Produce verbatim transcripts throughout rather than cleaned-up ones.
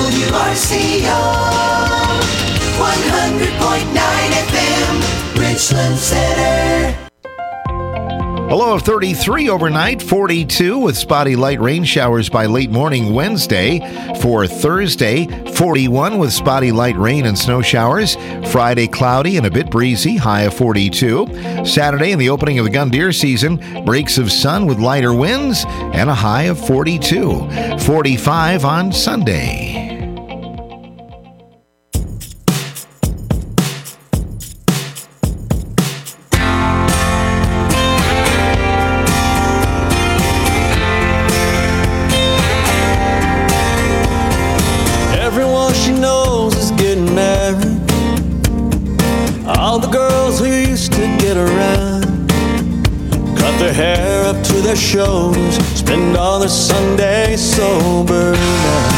W R C O, one hundred point nine F M, Richland Center. A low of thirty-three overnight, forty-two with spotty light rain showers by late morning Wednesday. For Thursday, forty-one with spotty light rain and snow showers. Friday, cloudy and a bit breezy, high of forty-two. Saturday, in the opening of the gun deer season, breaks of sun with lighter winds and a high of forty-two. forty-five on Sunday. Shows, spend all their Sunday sober now.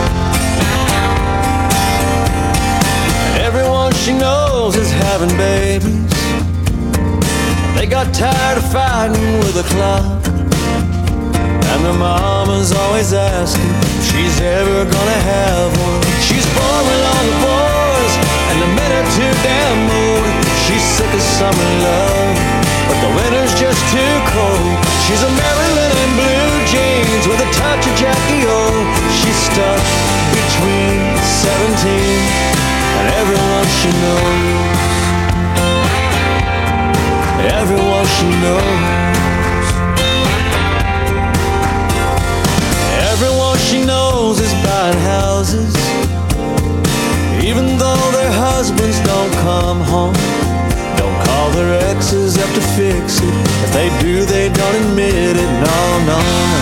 Everyone she knows is having babies. They got tired of fighting with the clock, and their mama's always asking if she's ever gonna have one. She's born with all the boys, and the men are too damn old. She's sick of summer love, but the winter's just too cold. She's a Maryland in blue jeans with a touch of Jackie O. She's stuck between seventeen and everyone she knows. Everyone she knows. Everyone she knows is buying houses, even though their husbands don't come home. Don't call their exes up to fix it. If they do, they don't admit it. No, no, no.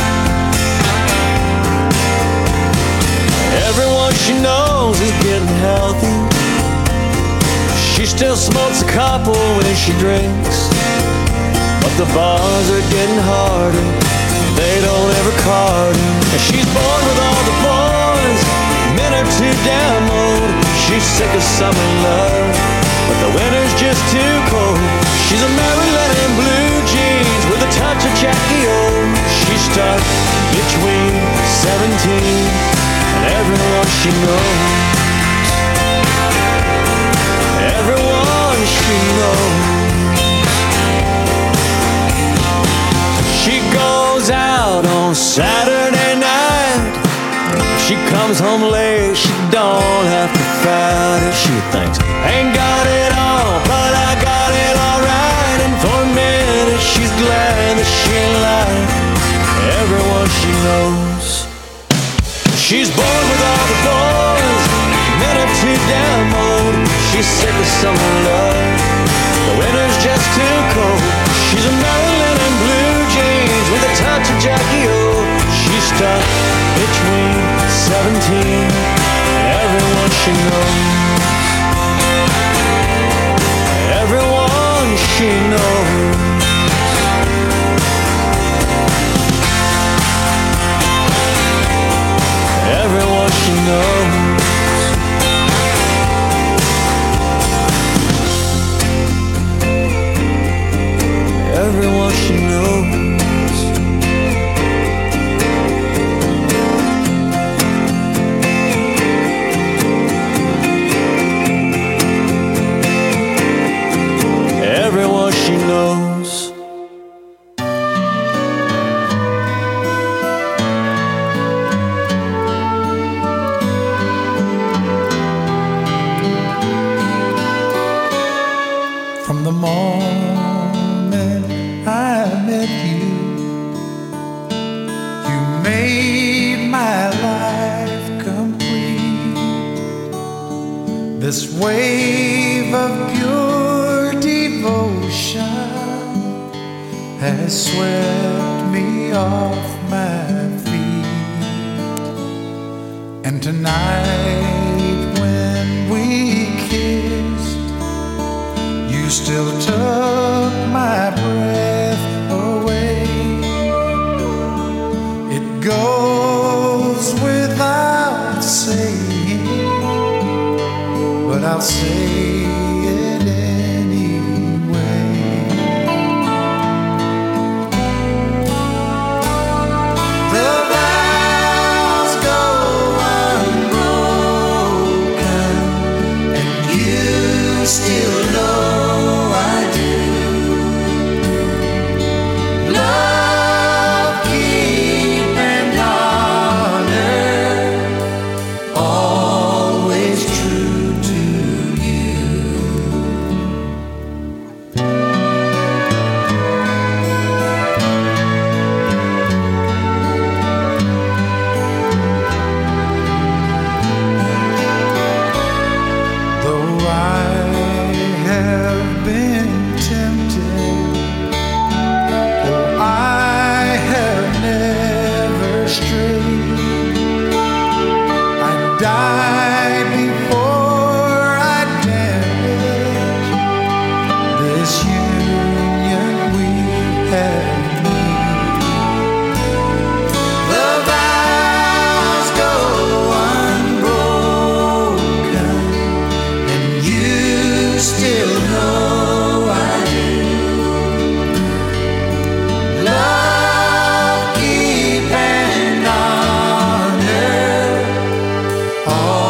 Everyone she knows is getting healthy. She still smokes a couple when she drinks, but the bars are getting harder. They don't ever card her. And she's born with all the boys. Men are too damn old. She's sick of summer love, but the winter's just too cold. She's a Maryland in blue jeans with a touch of Jackie O. She's stuck between seventeen and everyone she knows. Everyone she knows. She goes out on Saturday night. She comes home late, she don't have to fight it. She thinks, ain't got it all, but I got it alright. And for a minute she's glad that she ain't like everyone she knows. She's born with all the boys, men are too damn old. She's sick of summer love, the winter's just too cold. She's a Maryland in blue jeans with a touch of Jackie O. She's stuck between seventeen and everyone she knows. Everyone she knows. Everyone she knows. Everyone she knows. Everyone she knows. From the moment I met you, you made my life complete. This wave of pure devotion has swept me off my feet. And tonight when we kissed, you still took my breath away. It goes without saying, but I'll say it anyway. The vows go die before I damage this union we have made. The vows go unbroken, and you still know I do. Love, keep and honor all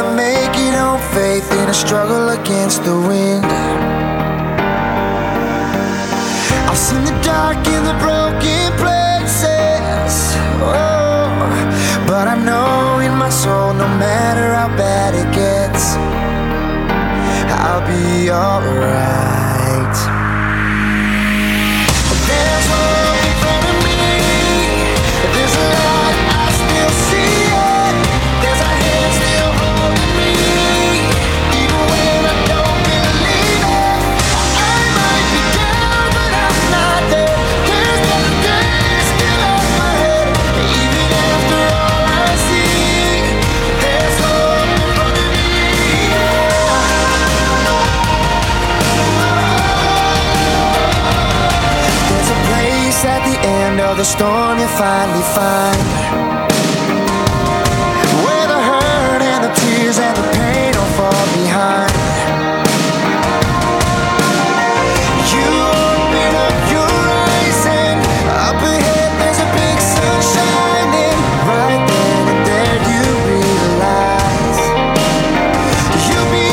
to make it on faith in a struggle against the wind. I've seen the dark in the broken places, oh, but I know in my soul, no matter how bad it gets, I'll be alright. There's hope in front of me. There's a light, I still see it. There's a hand still holding me, even when I don't believe it. I might be down, but I'm not there. There's better days still on my head, even after all I see. There's hope in front of me. There's a place at the end of the storm you finally find, where the hurt and the tears and the pain all fall behind. You open up your eyes and up ahead there's a big sun shining. Right then and there you realize you'll be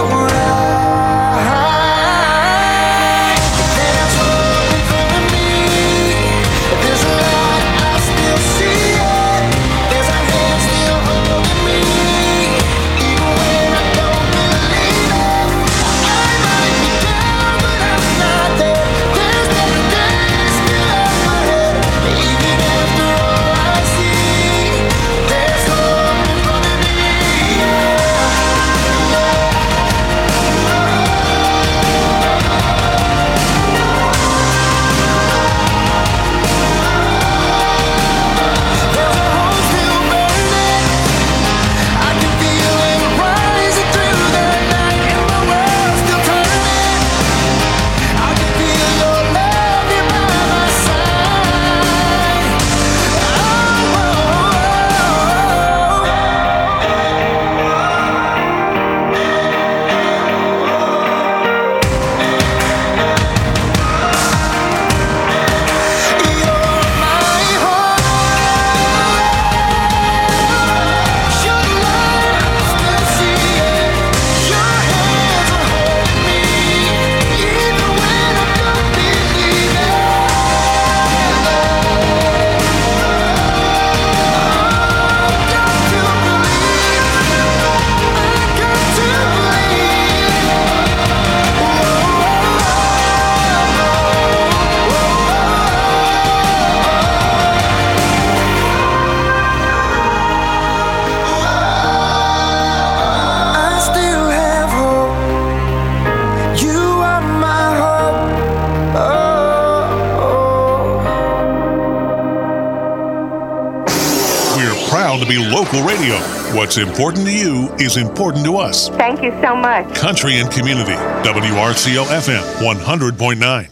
alright. There's hope in front of me. There's a light, I still see it. There's a hand still holding me, even when I don't believe it. I might be down, but I'm not there. There's better days still on my head, even after all I see. There's hope in front of me. There's a hole still burning. I can feel it rising through the night, and the world's still turning. I can feel your love here by my side. Oh, you're my hope. Your light, I still see it. Your hands are holding me, even when I don't believe it. Got to believe. I got to I still have hope. You are my hope. Oh, We're proud to be local radio. What's important to you is important to us. Thank you so much. Country and Community, W R C O F M one hundred point nine.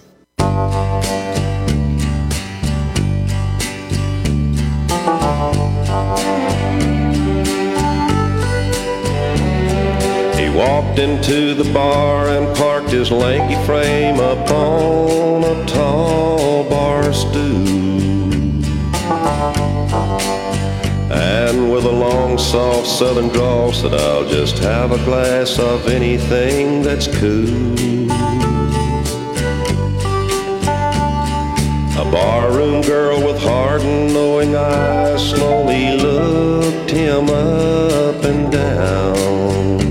He walked into the bar and parked his lanky frame upon a tall bar stool. And with a long, soft southern drawl said, I'll just have a glass of anything that's cool. A barroom girl with hard and knowing eyes slowly looked him up and down.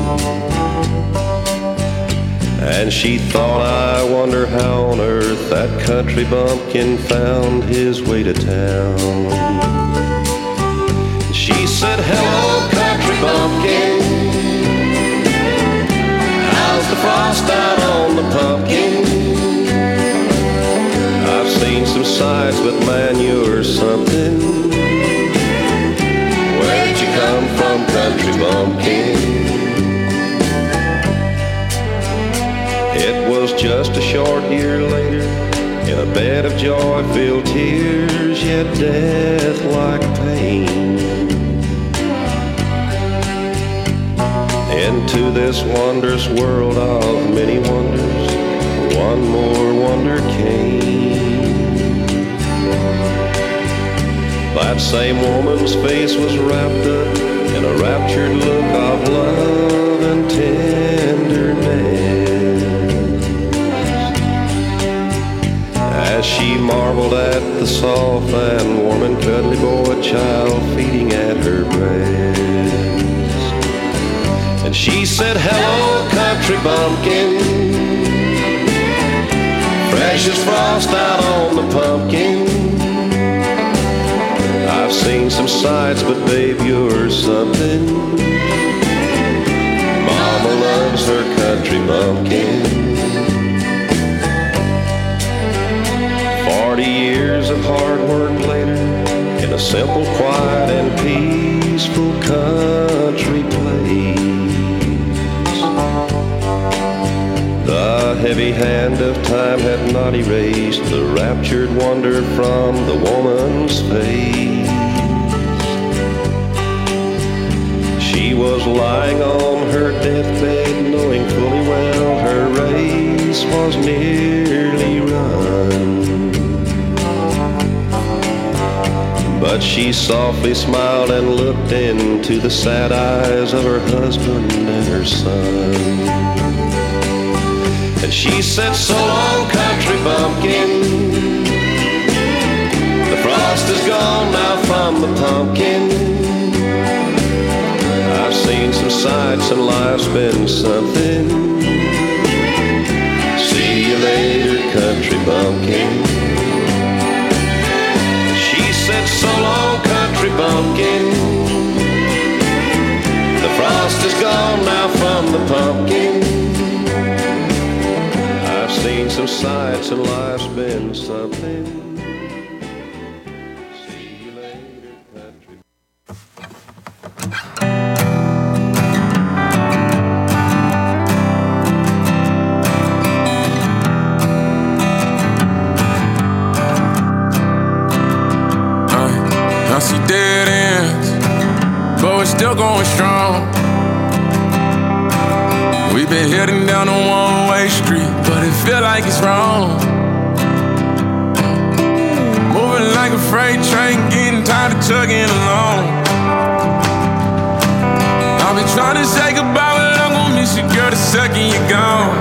And she thought, I wonder how on earth that country bumpkin found his way to town. She said, hello, country bumpkin. How's the frost out on the pumpkin? I've seen some sights, but man, you're something. Where'd you come from, country bumpkin? It was just a short year later, in a bed of joy-filled tears, yet death-like pain. Into this wondrous world of many wonders, one more wonder came. That same woman's face was wrapped up and a raptured look of love and tenderness, as she marveled at the soft and warm and cuddly boy child feeding at her breast. And she said, hello, country bumpkin, fresh as frost out on the pumpkin. I've seen some sights, but babe, you're something. Mama loves her country bumpkin. Forty years of hard work later, in a simple, quiet, and peaceful country place, the heavy hand of time had not erased the raptured wonder from the woman's face. She was lying on her deathbed, knowing fully well her race was nearly run. But she softly smiled and looked into the sad eyes of her husband and her son. And she said, so long, country bumpkin, the frost is gone now from the pumpkin. I've seen some sights and life's been something. See you later, country bumpkin. She said, so long, country bumpkin, the frost is gone now from the pumpkin. I've seen some sights and life's been something. See you later, country. I see dead ends, but we're still going strong. We've been heading down a one-way street, but it feel like it's wrong. Moving like a freight train, getting tired of chugging along. I've been trying to say goodbye, but I'm gonna miss you, girl, the second you're gone.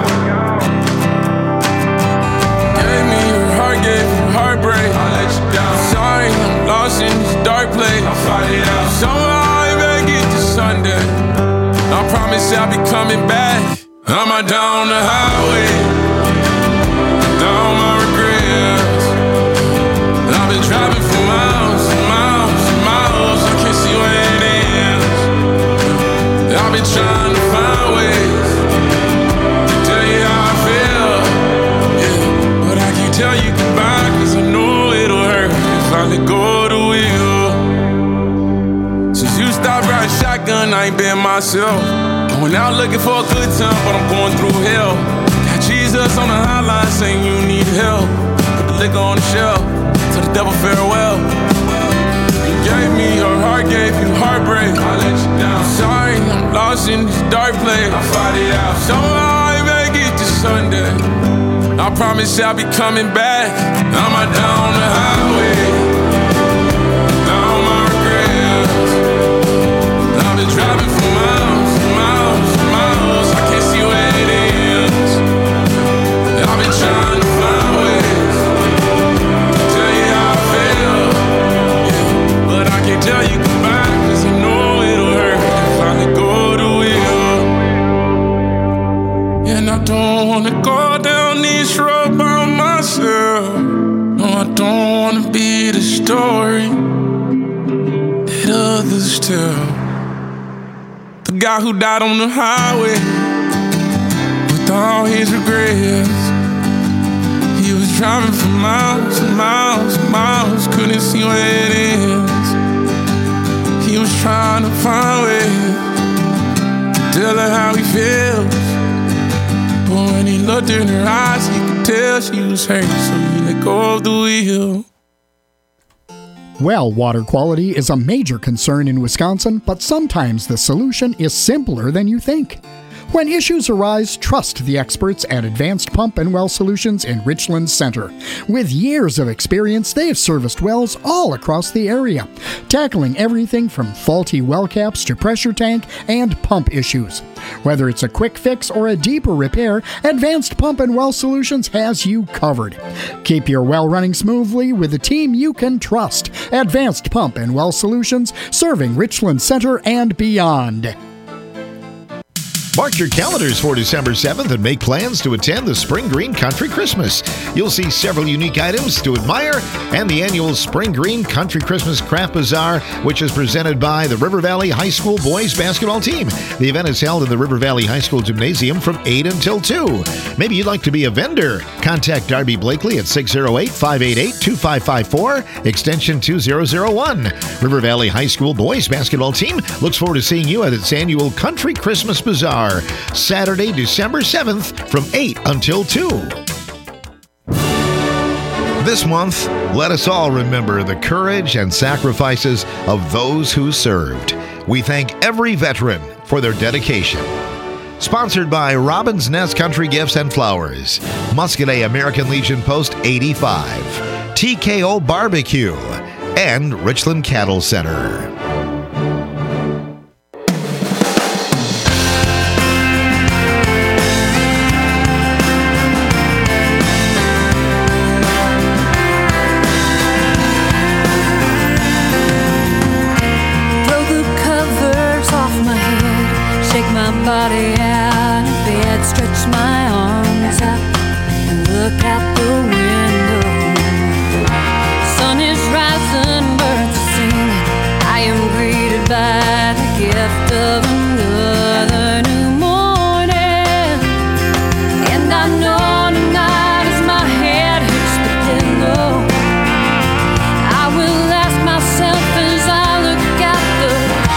Gave me your heart, gave you heartbreak. I let you down. Sorry, I'm lost in this dark place. I'll fight it out. Somehow I make it to Sunday. I promise I'll be coming back. I'm out down the highway, down my regrets. I've been driving for miles and miles and miles. I can't see where it ends. I've been trying to find ways to tell you how I feel, yeah, but I can't tell you goodbye, cause I know it'll hurt if I let go of the wheel. Since you stopped riding shotgun, I ain't been myself. Going out looking for a good time, but I'm going through hell. Got Jesus on the hotline saying you need help. Put the liquor on the shelf, tell the devil farewell. You gave me your heart, gave you heartbreak. I let you down. Sorry, I'm lost in this dark place. I'll fight it out. Somehow I make it to Sunday. I promise I'll be coming back. I'm out down the highway, down my regrets. I've been driving for miles and miles and miles. I can't see where it ends. I've been trying to find ways to tell you how I feel, yeah, but I can't tell you goodbye, cause I know it'll hurt if I let go of the wheel. And I don't wanna go down this road by myself. No, I don't wanna be the story that others tell. The guy who died on the highway with all his regrets. He was driving for miles and miles and miles, couldn't see where it ends. He was trying to find ways to tell her how he feels, but when he looked in her eyes, he could tell she was hurt, so he let go of the wheel. Well, water quality is a major concern in Wisconsin, but sometimes the solution is simpler than you think. When issues arise, trust the experts at Advanced Pump and Well Solutions in Richland Center. With years of experience, they have serviced wells all across the area, tackling everything from faulty well caps to pressure tank and pump issues. Whether it's a quick fix or a deeper repair, Advanced Pump and Well Solutions has you covered. Keep your well running smoothly with a team you can trust. Advanced Pump and Well Solutions, serving Richland Center and beyond. Mark your calendars for December seventh and make plans to attend the Spring Green Country Christmas. You'll see several unique items to admire and the annual Spring Green Country Christmas Craft Bazaar, which is presented by the River Valley High School boys basketball team. The event is held in the River Valley High School Gymnasium from eight until two. Maybe you'd like to be a vendor. Contact Darby Blakely at six oh eight, five eight eight, two five five four, extension two thousand one. River Valley High School boys basketball team looks forward to seeing you at its annual Country Christmas Bazaar, Saturday, December seventh from eight until two. This month, let us all remember the courage and sacrifices of those who served. We thank every veteran for their dedication. Sponsored by Robin's Nest Country Gifts and Flowers, Muscadet American Legion Post eighty-five, T K O Barbecue, and Richland Cattle Center. Body out of bed, stretch my arms out and look out the window. Sun is rising, birds are singing. I am greeted by the gift of another new morning, and I know tonight as my head hits the pillow, I will ask myself as I look out the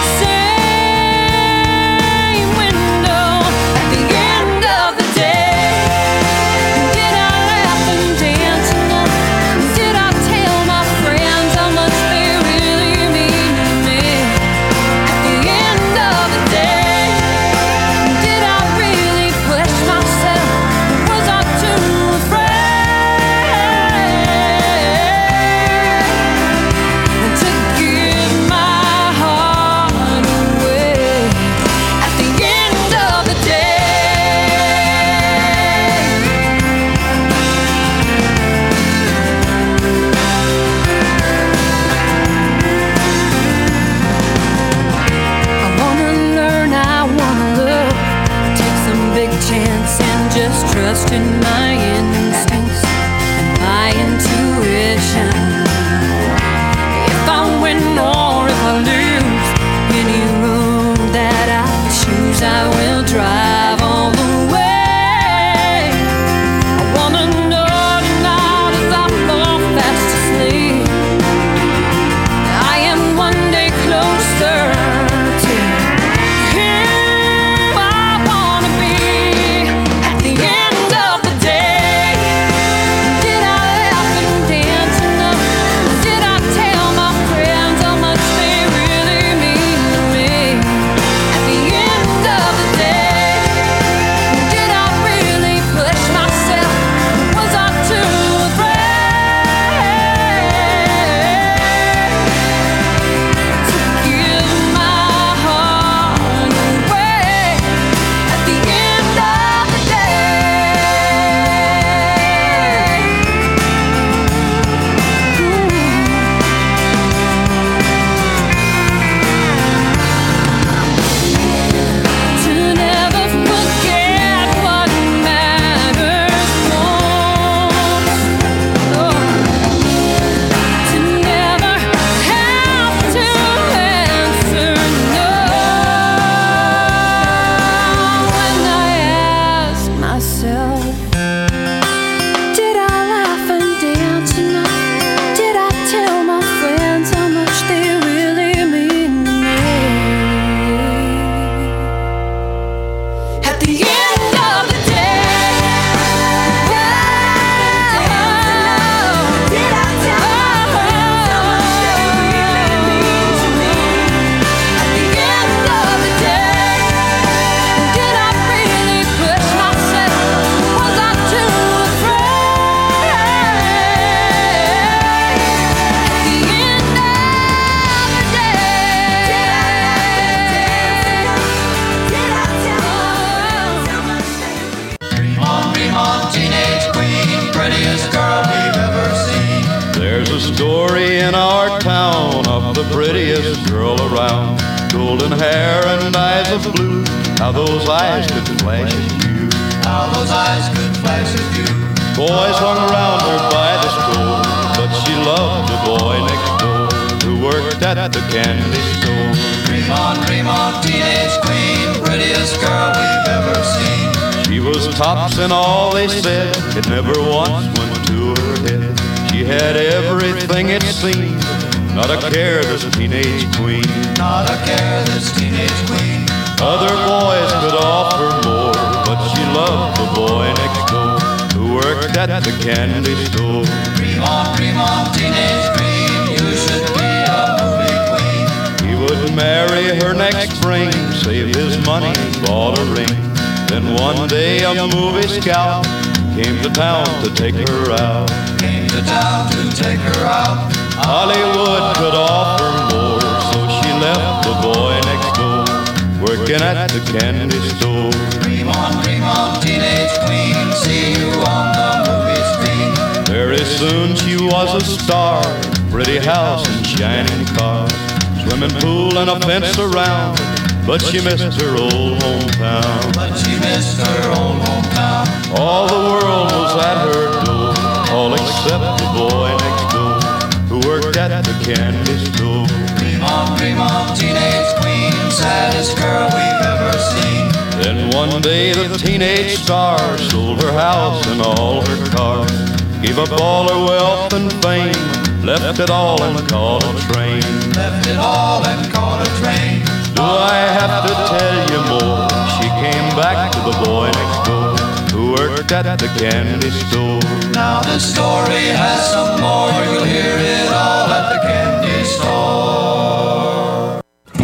trust in my instincts and my intuition. If I win or if I lose, any road that I choose, I will drive all the way. I wanna know tonight as I fall fast asleep, I am one day closer to who I wanna be at the end of the day. Did I laugh and dance enough? Did I tell my friends how much they really mean to me? At the end of the day. Fremont teenage queen, prettiest girl we've ever seen. There's a story in our town of the prettiest girl around. Golden hair and eyes of blue, how those eyes could flash at you. How those eyes could flash at you. Boys hung around her by the store, but she loved the boy next door who worked at the candy store. Fremont, Fremont teenage queen, prettiest girl we've ever seen. She was tops in all they said, it never once went to her head. She had everything it seemed, not a care, this teenage queen. Not a care, this teenage queen. Other boys could offer more, but she loved the boy next door who worked at the candy store. Fremont, Fremont teenage queen, you should be a movie queen. He would marry her next spring, save his money, bought a ring. Then one day a movie scout came to town to take her out. Came to town to take her out. Hollywood could offer more, so she left the boy next door, working at the candy store. Fremont, Fremont teenage queen, see you on the movie screen. Very soon she was a star, pretty house and shining cars, swimming pool and a fence around, but she missed her old hometown. But she missed her old hometown. All the world was at her door, all except the boy next door who worked at the candy store. Fremont, Fremont teenage queen, saddest girl we've ever seen. Then one day the teenage star sold her house and all her cars, gave up all her wealth and fame, left it all and caught a train. Left it all and caught a train. Do I have to tell you more? She came back to the boy next door who worked at the candy store. Now the story has some more, you'll hear it all at the candy store.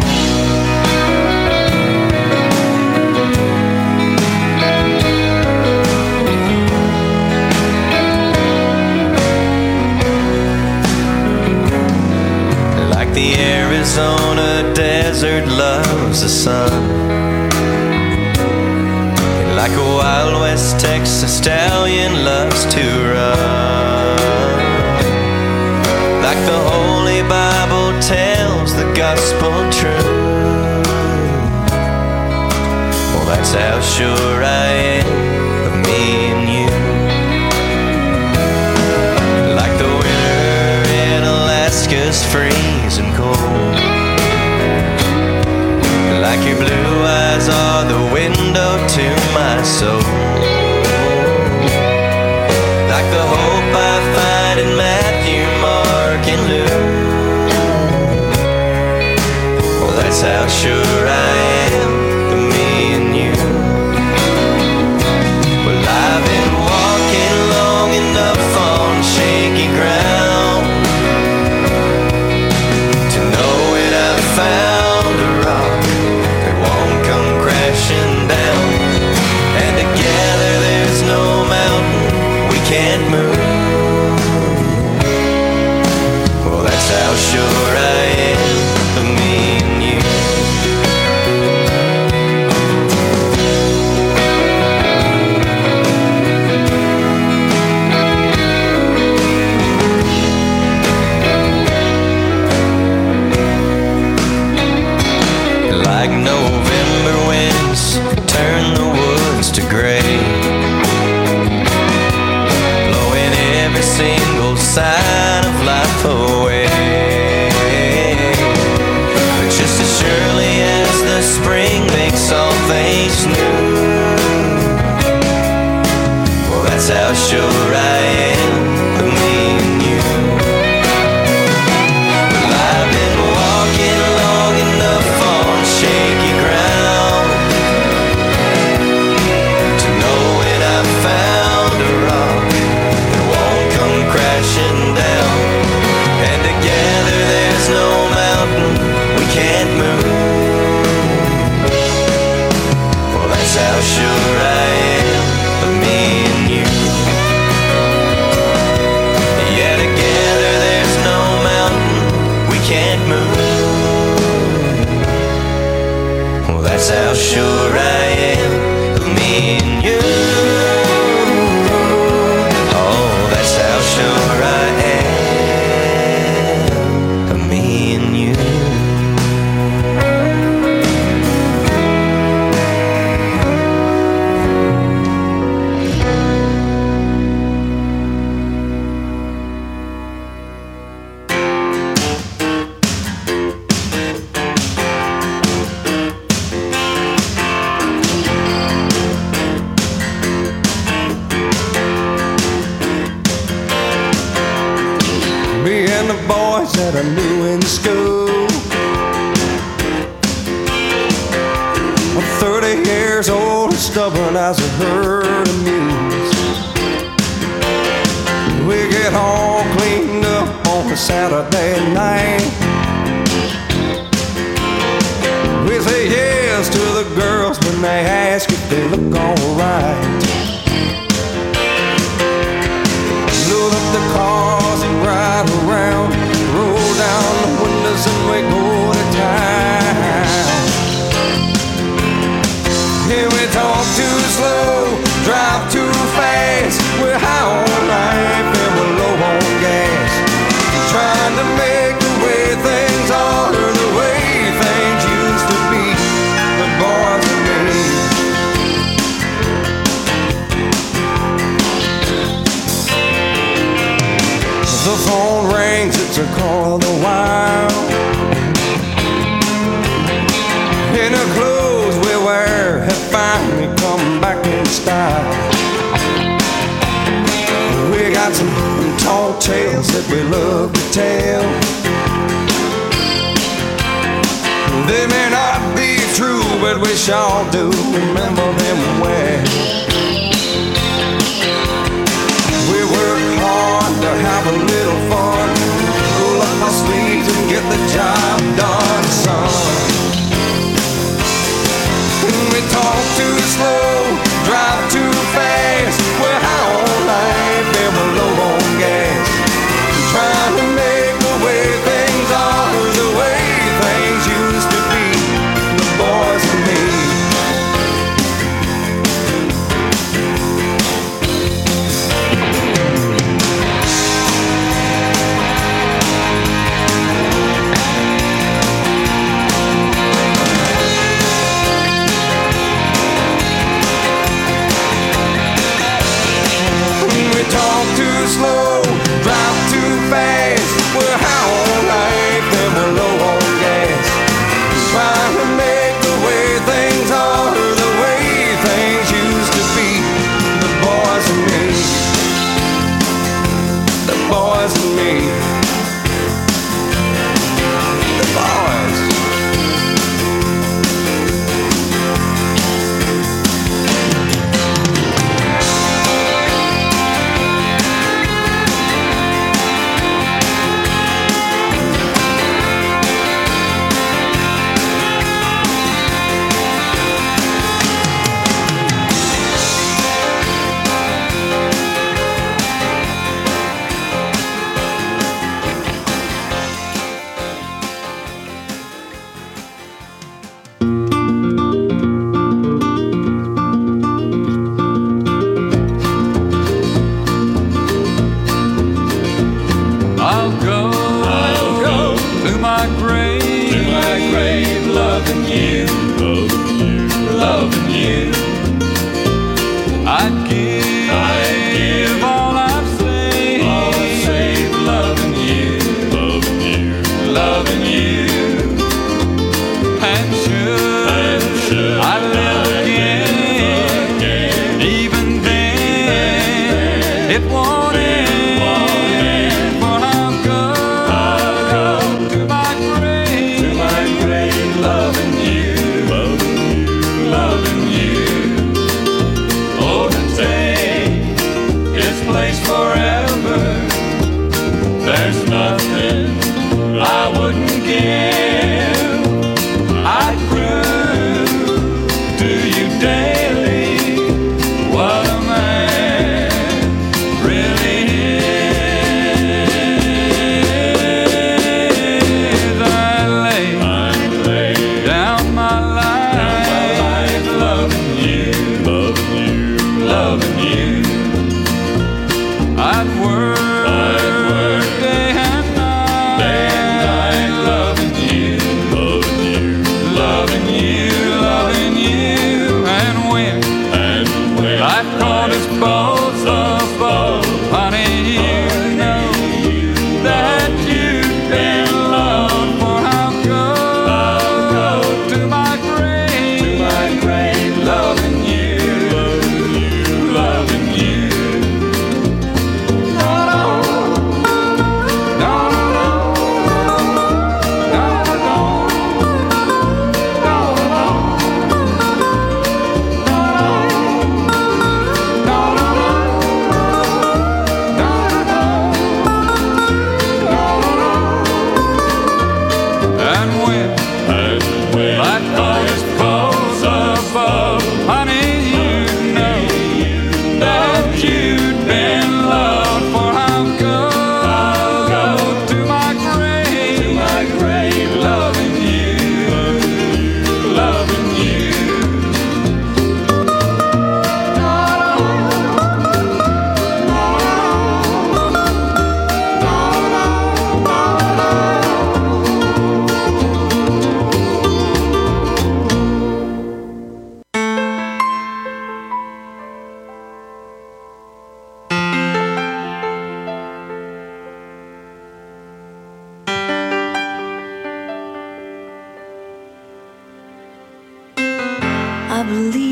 Like the Arizona desert loves the sun, like a Wild West Texas stallion loves to run, like the Holy Bible tells the gospel truth. Well, that's how sure I am of me and you. Like the winter in Alaska's freezing cold, like your blue eyes are the window to my soul, like the hope I find in Matthew, Mark, and Luke. Well, that's how sure I am of me and you. Well, I've been walking long enough on shaky ground to know when I've found a rock that won't come crashing down, and together there's no mountain we can't move. Well, that's how sure I am of me and you. Like November winds turn the woods to gray, blowing every single sign of life away. But just as surely as the spring makes all things new, well, that's how sure I am of me and you. Well, I've been walking long enough on shaky ground to know when I've found a rock that won't come crashing down, and together there's no mountain we can't move. Well, that's how sure I am of me and you. Yeah, together there's no mountain we can't move. Well, that's how sure I am of me and you. dogs that I knew in school. I'm thirty years old and stubborn as a herd of mules. We get all cleaned up on a Saturday night. We say yes to the girls when they ask if they look alright. Load up the cars and ride around, roll down the windows and we go to town. Here we talk too slow, drive too fast, we're high on life and we're low on gas. Trying to make the way things are, the way things used to be, the boys and me. The phone rings, it's a call of the wild. In the clothes we wear have finally come back in style. We got some tall tales that we love to tell. They may not be true, but we sure do remember them well. We work hard to have a little fun, roll up our sleeves and get the job done, son. We talk too slow, drive too fast, we're high on life and we're low on gas. Trying to make the way things are, the way things used to be, the boys and me. Talk too slow, drive too fast, we're high on life and we're low on gas. Trying to make the way things are, the way things used to be, the boys and me, the boys and me, the boys. I'll go, I'll go to my grave, to my grave, loving you, loving you, loving you. I'd give, I'd give all I've saved, all I've saved, loving you, loving you, loving you. And should, and should I live again, again, even then, it won't end. Loving you, loving you, loving you. Oh, to take its place forever. There's nothing I wouldn't give. I'd prove to you daily what a man really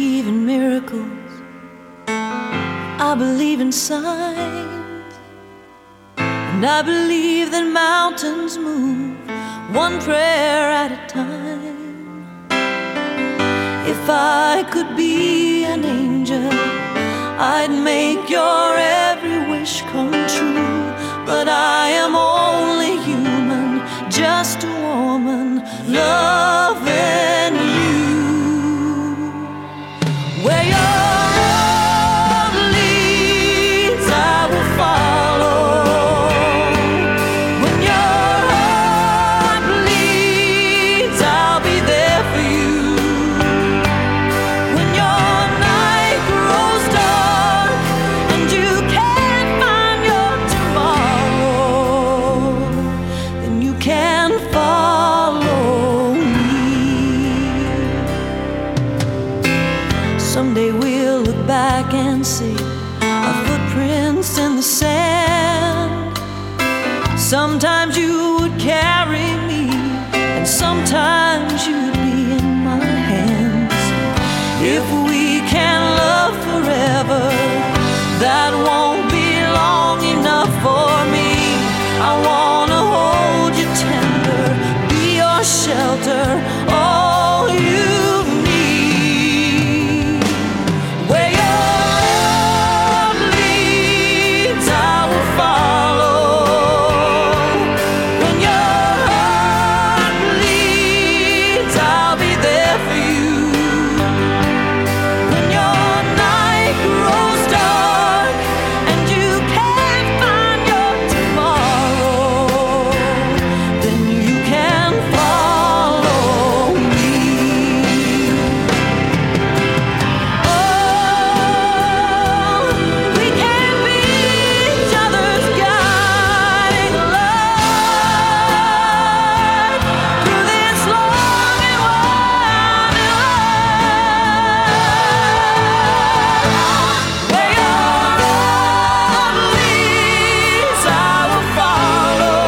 believe in miracles. I believe in signs. And I believe that mountains move one prayer at a time. If I could be an angel, I'd make your every wish come true. But I am only human, just a woman loving you. Where your road leads, I will follow. When your heart bleeds, I'll be there for you. When your night grows dark and you can't find your tomorrow, then you can follow me. Someday we'll look back and see our footprints in the sand. Sometimes you would carry me, and sometimes you'd be in my hands. If we can love forever, that won't be long enough for me. I wanna hold you tender, be your shelter, all you need. Where your road leads, I will follow. When your heart bleeds, I'll be there for you. When your night grows dark and you can't find your tomorrow, then you can follow me. Oh, we can be each other's guiding light through this long and winding road. Where your road leads, I will follow.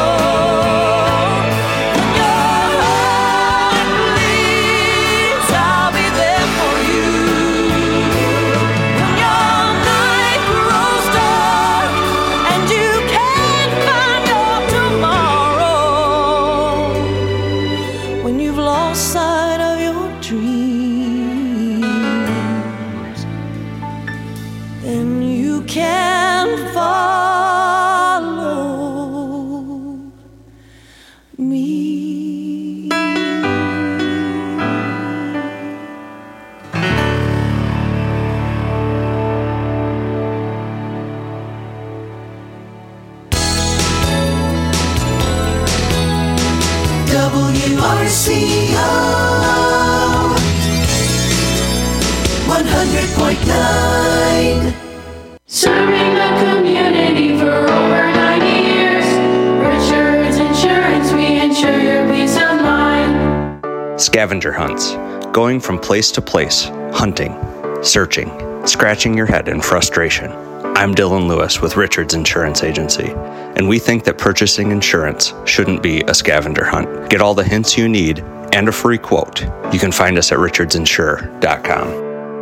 When your heart bleeds, I'll be there for you. When your night grows dark and you can't find your tomorrow, when you've lost sight of your dreams, then you can follow me. W R C O one hundred point nine. Serving the community for over ninety years. Richards Insurance, we insure your peace of mind. Scavenger hunts. Going from place to place, hunting, searching, scratching your head in frustration. I'm Dylan Lewis with Richards Insurance Agency, and we think that purchasing insurance shouldn't be a scavenger hunt. Get all the hints you need and a free quote. You can find us at richards insure dot com.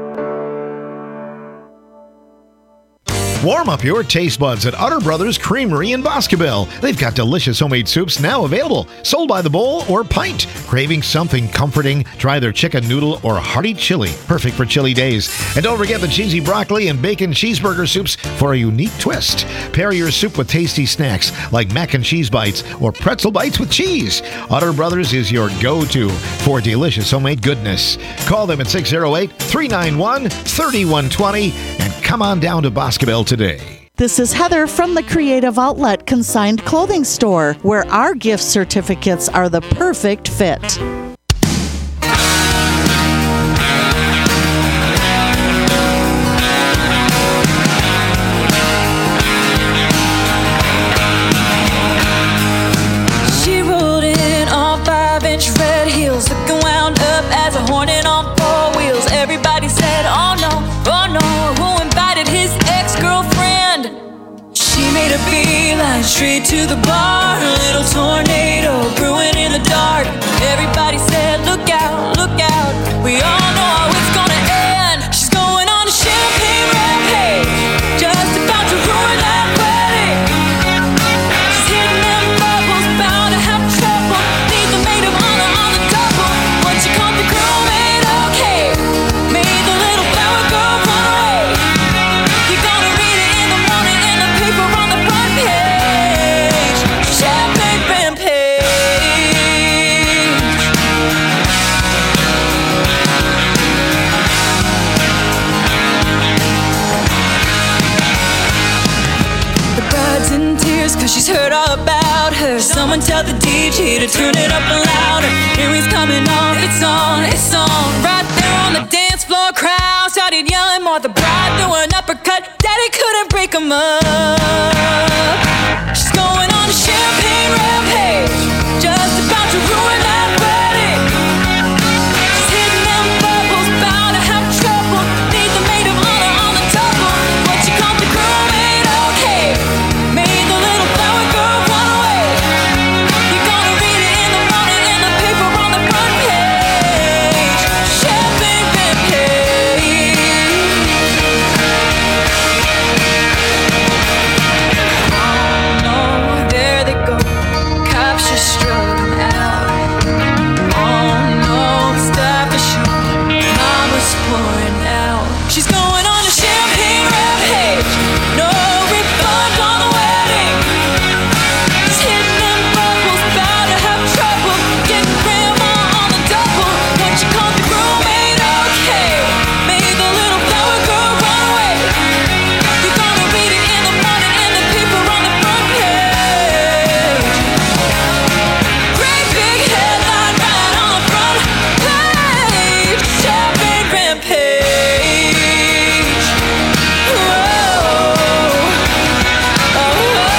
Warm up your taste buds at Utter Brothers Creamery in Boscobel. They've got delicious homemade soups now available, sold by the bowl or pint. Craving something comforting? Try their chicken noodle or hearty chili, perfect for chilly days. And don't forget the cheesy broccoli and bacon cheeseburger soups for a unique twist. Pair your soup with tasty snacks like mac and cheese bites or pretzel bites with cheese. Utter Brothers is your go-to for delicious homemade goodness. Call them at six oh eight, three nine one, three one two zero and come on down to Boscobel today. This is Heather from the Creative Outlet Consigned Clothing Store, where our gift certificates are the perfect fit. She rode in on five-inch red heels, looking wound up as a hornet on four wheels. Everybody said, oh no, oh no, who invited his ex-girlfriend? She made a beeline straight to the bar, a little tornado brewing in the dark. Everybody said, look out, look out, we all know how it's gonna end. her. Someone tell the D J to turn it up louder. Here he's coming on, it's on, it's on. Right there on the dance floor, crowd started yelling more. The bride threw an uppercut, daddy couldn't break him up. She's going on a champagne rampage, just about to ruin that wedding. She's hitting them bubbles, bound to have trouble. Need the maid of honor on the double. What you call the groom ain't okay. Made the little flower girl run away. You're gonna read it in the morning in the paper on the front page. Champagne rampage. Oh no, there they go. Cops just strutting out. Oh no, stop the show. Mama's pouring out. She's going on a champagne rampage. No refund on the wedding. She's hitting them bubbles, bound to have trouble. Getting grandma on the double. What you call the groom ain't okay. Made the little flower girl run away. You're gonna read it in the morning in the paper on the front page. Great big headline right on the front page. Champagne rampage. Whoa. Oh,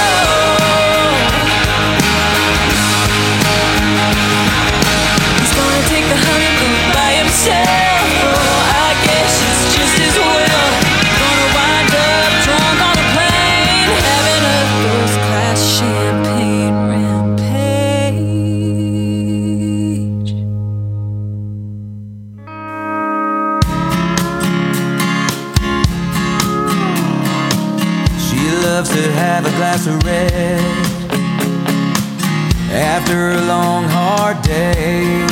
he's gonna take the honeymoon by himself. Oh, I guess it's just as well. Gonna wind up drunk on a plane, having a first class champagne rampage. She loves to have a glass of red after a long hard day.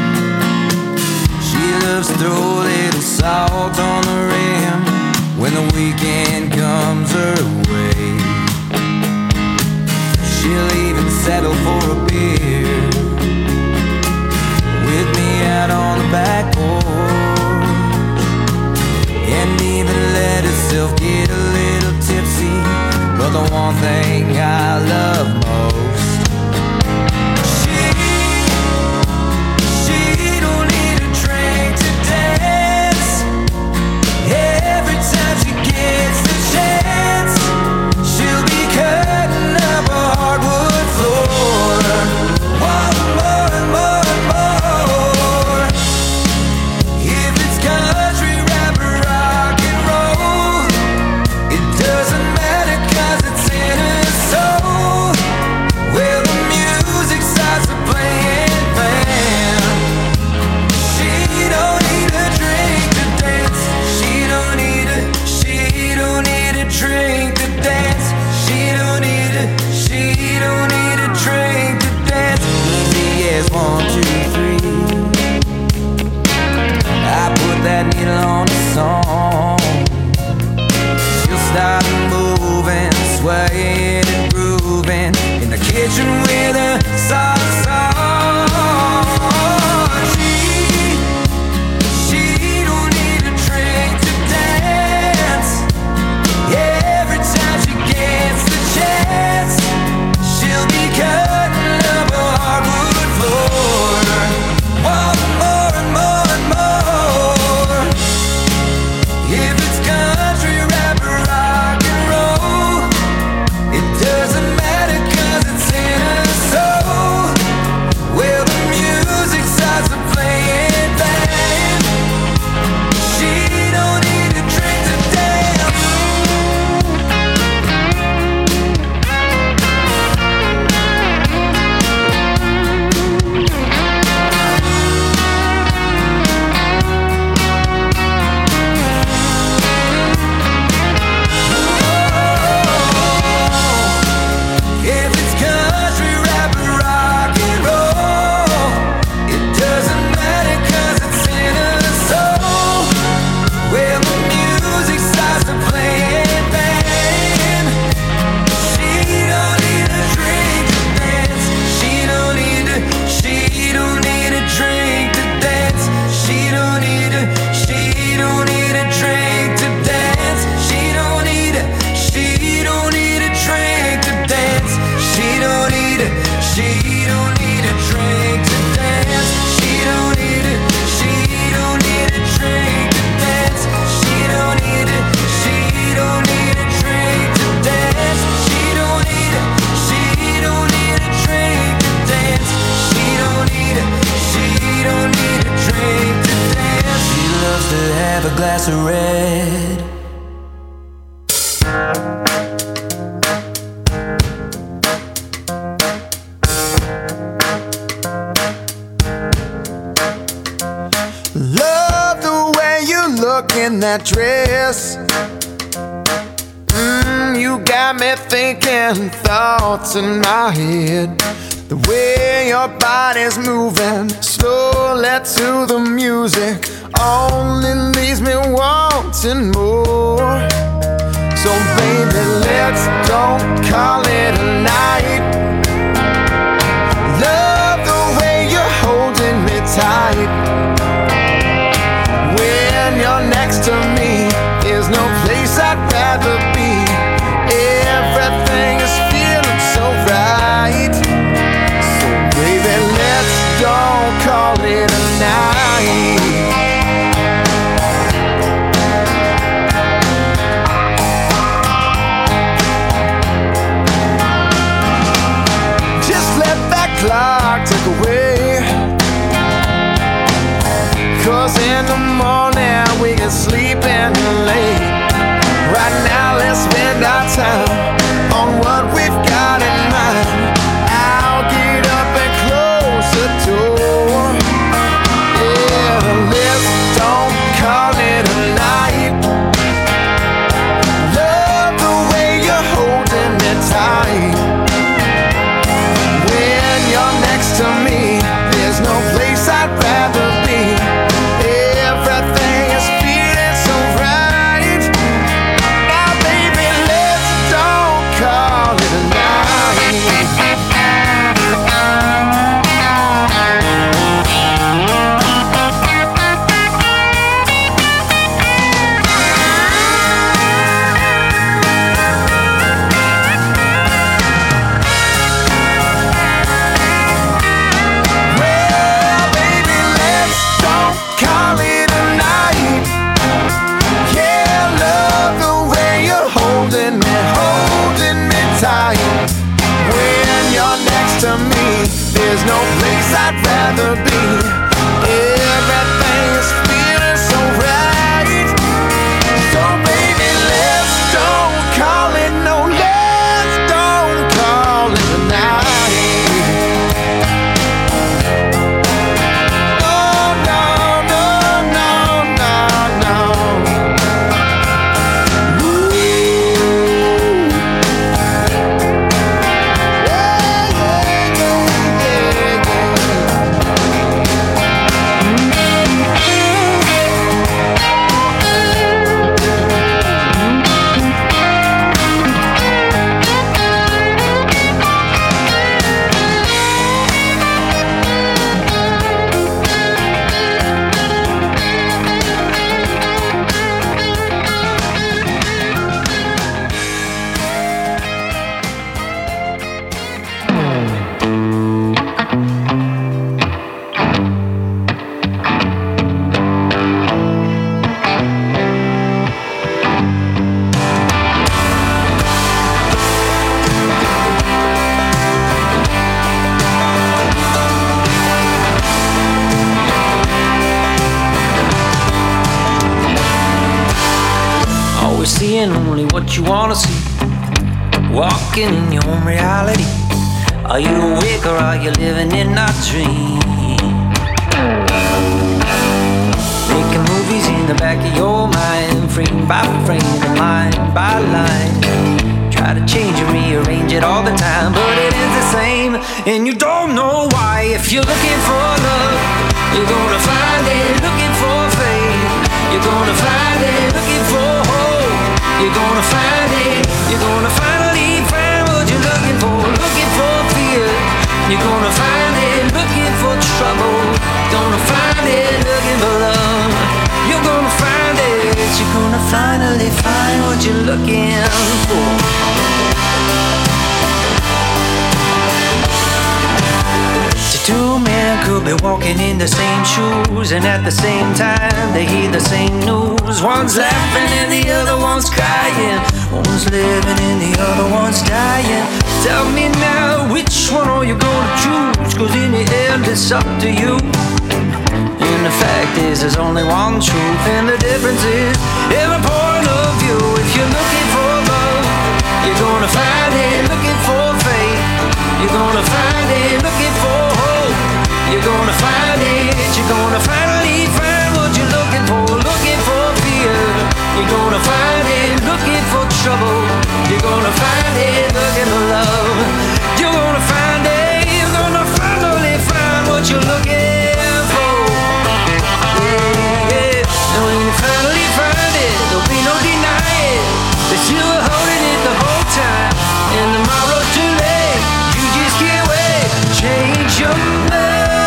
She loves to throw a little salt on the rim when the weekend comes her way. She'll even settle for a beer with me out on the back porch, and even let herself get a little tipsy. But the one thing I love most, she, she don't need a drink to dance. Every time she gets the chance, she'll be cutting up a hardwood floor. One more and more and more. If it's country, rap, or rock and roll, it doesn't matter 'cause it's in her soul. head. Love the way you look in that dress. Mm, you got me thinking thoughts in my head. The way your body's moving slowly to the music only leaves me wanting more. So baby, let's don't call it a night. Love the way you're holding me tight. When you're next to me, there's no place I'd rather be. Everything is feeling so right. So baby, let's don't call it a night. Just let that clock tick away. 'Cause in the morning we can sleep in late. Right now let's spend our time on what we've got in mind. I'll get up and close the door. Yeah, let's don't call it a night. Love the way you're holding me tight. When you're next to me, there's no place I'd rather be. Everything is feeling so right. Now baby, let's don't call it a night. Well, baby, let's don't call it a night. Yeah, love the way you're holding me, holding me tight. When you're next to me, there's no place I'd rather be. Everything is feeling so right. So baby, let's don't call it, no, let's don't call it a night. No, no, no, no, no, no. Ooh. Yeah, yeah, yeah, Always seeing only what you wanna see. Walking in your own reality. Are you awake or are you living in a dream? Making movies in the back of your mind, frame by frame and line by line. Try to change and rearrange it all the time, but it is the same, and you don't know why. If you're looking for love, you're gonna find it. Looking for faith, you're gonna find it. Looking for hope, you're gonna find it. You're gonna finally find what you're looking for. Looking for fear, you're gonna find it. Looking for trouble, gonna find it. Looking for love, you're gonna find it. You're gonna finally find what you're looking for. Two men could be walking in the same shoes, and at the same time they hear the same news. One's laughing and the other one's crying. One's living and the other one's dying. Tell me now, which one are you gonna choose? 'Cause in the end it's up to you. And And the fact is, there's only one truth, and the difference is every point of view. If you're looking for love, you're gonna find it. Looking for faith, you're gonna find it. Looking for hope, you're gonna find it. You're gonna finally find what you're looking for. Looking for fear, you're gonna find it. Looking for trouble, you're gonna find it. Looking for love, you're gonna find it. You're gonna finally find what you're looking for. Yeah, yeah. And when you finally find it, there'll be no denying that you were holding it the whole time. And tomorrow's too late, you just can't wait. Change your mind.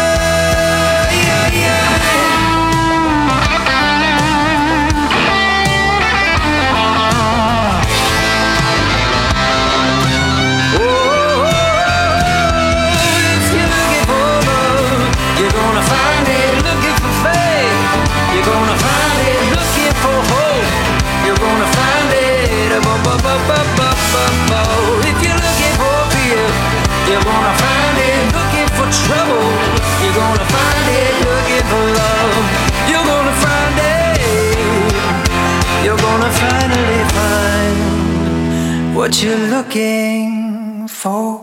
If you're looking for fear, you're gonna find it. Looking for trouble, you're gonna find it. Looking for love, you're gonna find it. You're gonna finally find what you're looking for.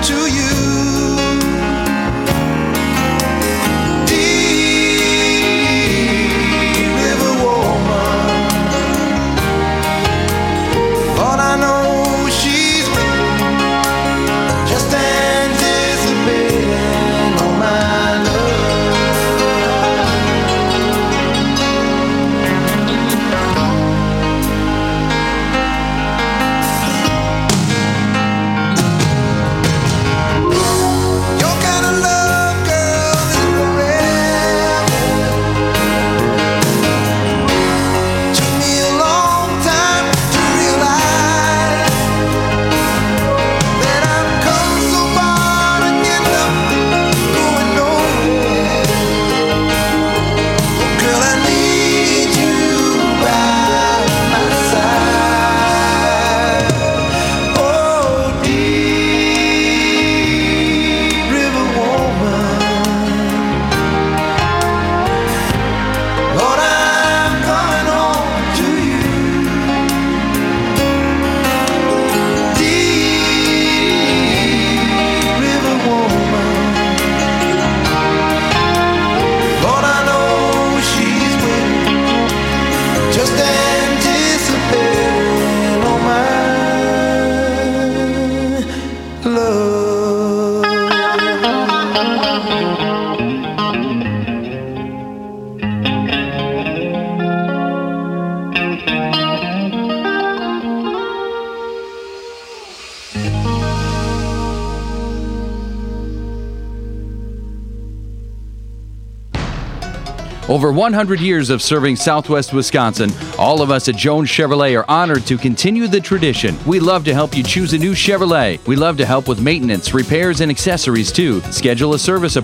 Deep Over one hundred years of serving Southwest Wisconsin, all of us at Jones Chevrolet are honored to continue the tradition. We love to help you choose a new Chevrolet. We love to help with maintenance, repairs, and accessories too. Schedule a service appointment